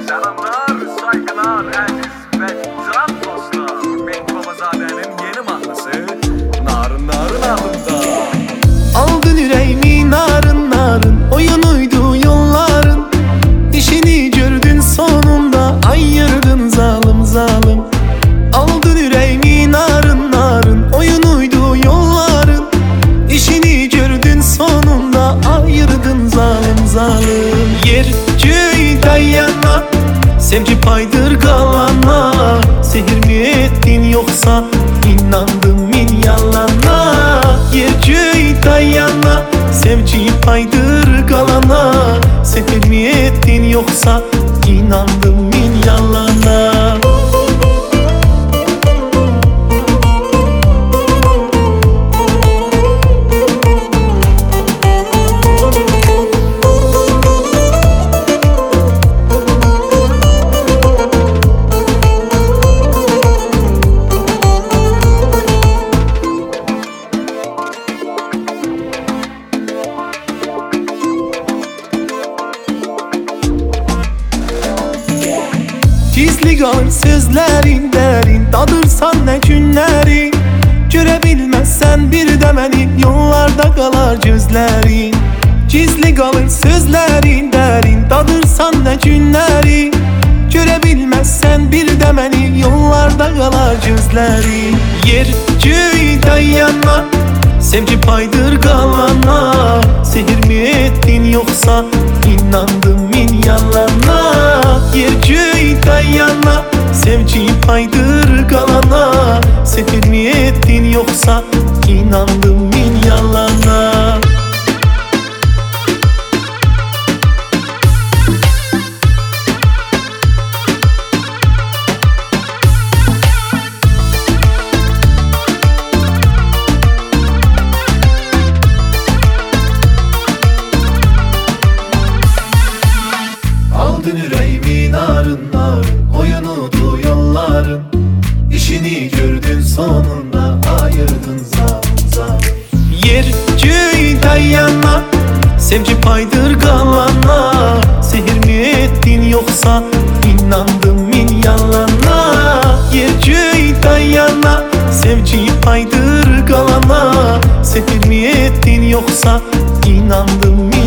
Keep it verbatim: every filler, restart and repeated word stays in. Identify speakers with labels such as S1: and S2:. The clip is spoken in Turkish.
S1: Selamlar, saygılar, aziz ve can dostlar. Ben Babazade'nin yeni mahnısı Narın narın adımda.
S2: Aldın yüreğimi narın narın, oyunuydu yolların. İşini gördün sonunda, ayırdın zalim zalim. Aldın yüreğimi narın narın, oyunuydu yolların. İşini gördün sonunda, ayırdın zalim zalim. Yer göğü dayana, sevgi paydır kalana. Sehir mi ettin yoksa inandım min yalana. Yer göğü dayana, sevgi paydır kalana. Sehir mi ettin yoksa inandım min yalana. Gizli kalır sözlerin derin, dadırsan ne günleri. Görebilmezsen bir de beni, yollarda kalar gözlerin. Gizli kalır sözlerin derin, dadırsan ne günleri. Görebilmezsen bir de beni, yollarda kalar gözlerin. Yer göğü dayana, sevgi paydır kalana. Sehir mi ettin yoksa inandım min yalana. Yer göğü dayana, sevgi paydır kalana. Sehir mi ettin yoksa inandım min yalana. Aldın yüreğimi narın narın, oyunudu yolların. İşini gördün sonunda, ayırdın zalim zalim. Yer göğü dayana, sevgi paydır kalana. Sehir mi ettin yoksa inandım min yalana. Yer göğü dayana, sevgi paydır kalana. Sehir mi ettin yoksa inandım min